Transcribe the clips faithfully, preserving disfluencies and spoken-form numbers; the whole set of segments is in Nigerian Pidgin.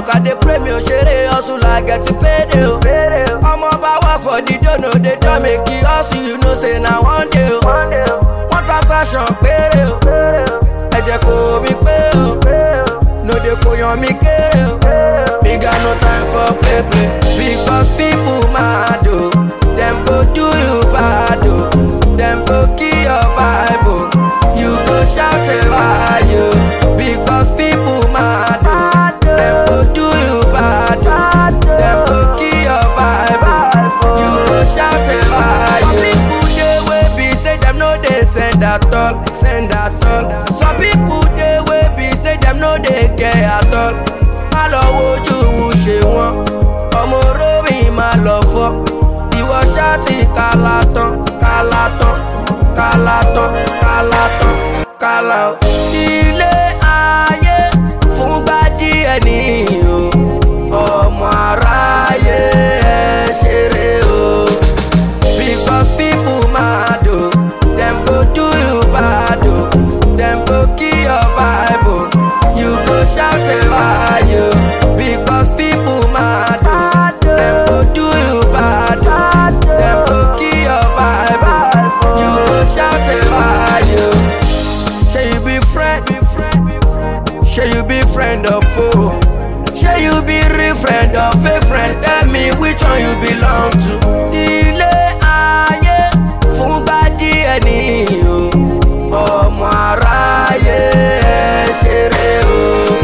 work, I dey pray me o share hustle, I get to pay you. I'm about work for the dono, they don't make you hustle, you know say now one day. One transaction, pay you. I just go me pay you. No dey go on me care. Me got no time for play play. Because people mad oh, them go do you bad oh, them go kill your vibe oh. You go shout it why you. Because people mad oh, them go do you bad oh, them go kill your vibe oh. You go shout it why you. Some people dey wey be say them no dey send at all, send at all. Some people dey wey be say them no dey care at all. Má lọ wojú ṣe wọn, ọmọ orómi má lọ fọ́. Ìwọ ṣáàtì kálá tán, kálá tán, kálá tán, kálá tán, kálá o. Ilé ayé fúngbà díẹ̀ nìyí o, ọmọ aráyé ẹ ṣeré o. Because people mad o, dem go do you bad o, dem go kill your vibe o. You go shout it why you. Because people mad o, dem go do you bad o, dem go kill your vibe o. You go shout it why you. Shey you be friend, shey you be friend or foe, shey you be real friend or fake friend, tell me which one you belong to. Ilé ayé fúngbà díẹ̀ nìyí o, ọmọ aráyé ẹ ṣeré o.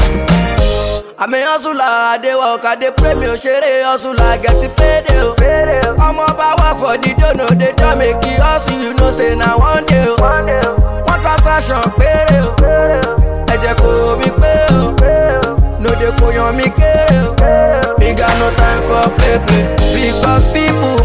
I'm a hustler, I dey work, I dey pray me o share hustle, I get to pay you. I'm about work for the dono, they don't make you hustle, you know say now one day. One transaction, pay you. I just go me pay you. No dey go on me care. Me got no time for play play. Because people